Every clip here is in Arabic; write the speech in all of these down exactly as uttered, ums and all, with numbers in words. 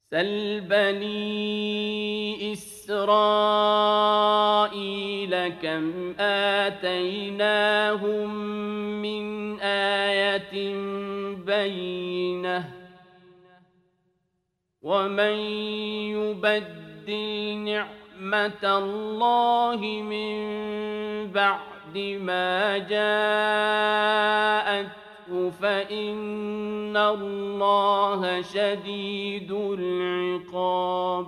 سل بني إسرائيل كم آتيناهم من آية بينة ومن يبدل نعمة الله من بعد ما جاءته فإن الله شديد العقاب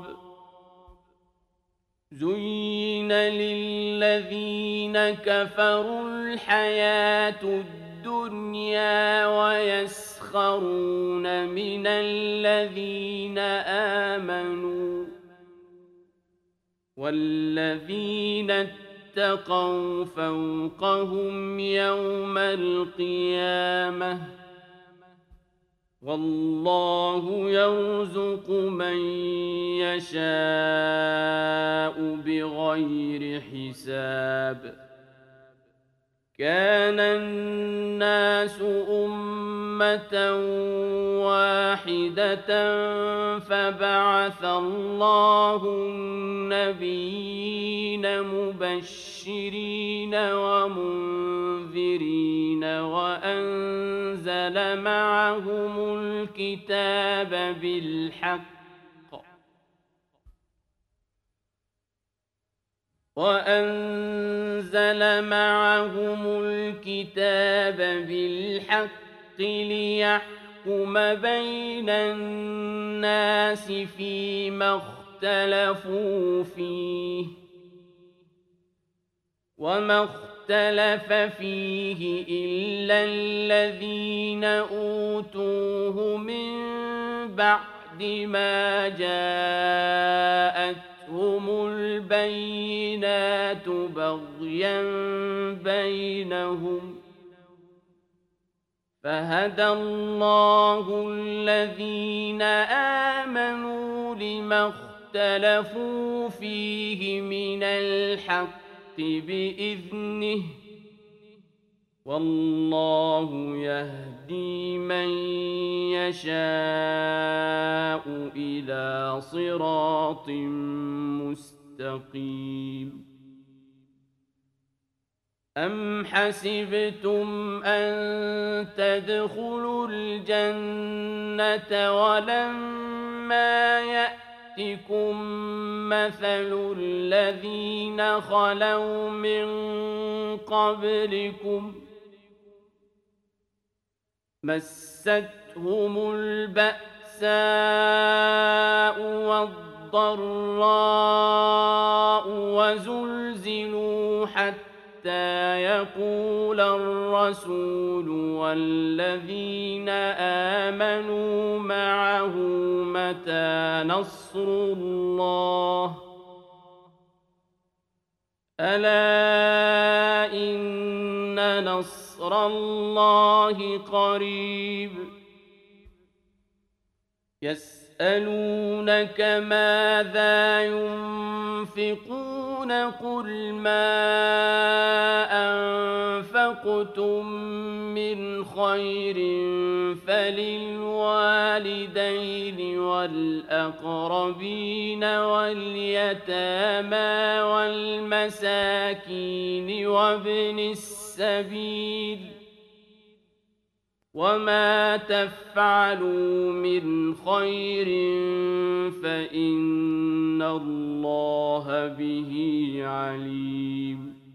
زين للذين كفروا الحياة الدنيا ويسخرون من الذين آمنوا والذين اتقوا فوقهم يوم القيامة والله يرزق من يشاء بغير حساب كان الناس أمة واحدة فبعث الله النبيين مبشرين ومنذرين وأنزل معهم الكتاب بالحق وأنزل معهم الكتاب بالحق ليحكم بين الناس فيما اختلفوا فيه وما اختلف فيه إلا الذين أوتوه من بعد ما جاءت هم البينات بغيا بينهم فهدى الله الذين آمنوا لما اختلفوا فيه من الحق بإذنه والله يهدي من يشاء إلى صراط مستقيم أم حسبتم أن تدخلوا الجنة ولما يأتكم مثل الذين خلوا من قبلكم مستهم البأساء والضراء وزلزلوا حتى يقول الرسول والذين آمنوا معه متى نصر الله ألا إن نصر الله قريب يسألونك ماذا ينفقون قل ما أنفقتم من خير فللوالدين والأقربين واليتامى والمساكين وابن السبيل وما تفعلوا من خير فإن الله به عليم